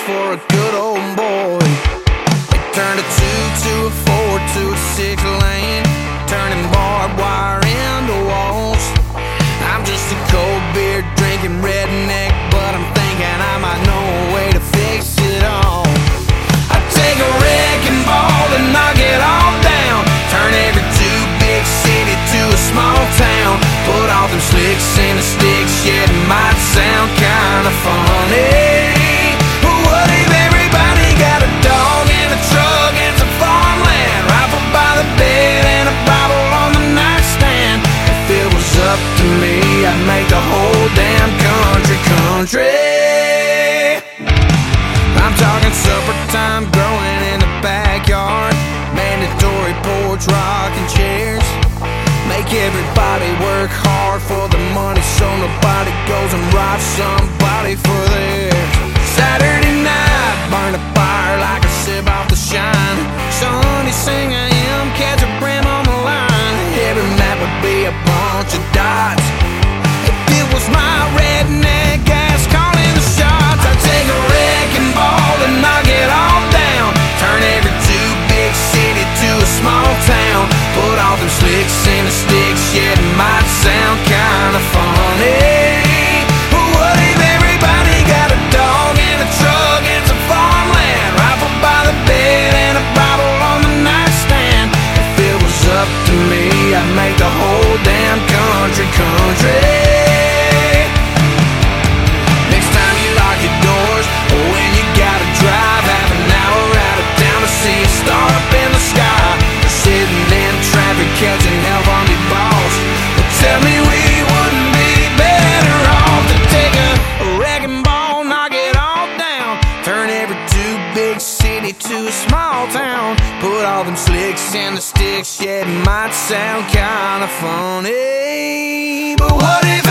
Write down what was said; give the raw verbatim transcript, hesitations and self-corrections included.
for a good old boy. They turned a two to a four to a six lane, turning barbed wire into walls. I'm just a cold beer drinking redneck, but I'm thinking I might know a way to fix it all. I take a wrecking ball and knock it all down, turn every two big city to a small town, put all them slicks in the sticks. Yeah, it might sound kinda funny, but what if everybody got a dog and a truck and some farmland, rifle by the bed and a Bible on the nightstand? If it was up to me, I'd make the whole damn country country. I'm talking supper time, growing in the backyard, mandatory porch rocking chairs, make everybody work hard for the money so nobody goes and robs somebody for theirs. Saturday night, burn a fire like a sip off the shine. Sunday, sing a hymn, catch a brim on the line. Every night would be a bunch of dots. If it was my redneck ass calling the shots, I'd take a wrecking ball and knock it all down, turn every two big city to a small town, put all them slicks in the sticks. Yeah, it might sound kinda funny, but what if everybody got a dog and a truck and some farmland, rifle by the bed and a Bible on the nightstand? If it was up to me, I'd make the whole damn country country. Next time you lock your doors, or when you gotta drive half an hour out of town to see a star up in the sky, or sitting in traffic catching hell from your boss, well, tell me we wouldn't be better off to take a, a wrecking ball, knock it all down, turn every two big city to a small town, put all them slicks in the sticks. Yeah, it might sound kinda funny, but what if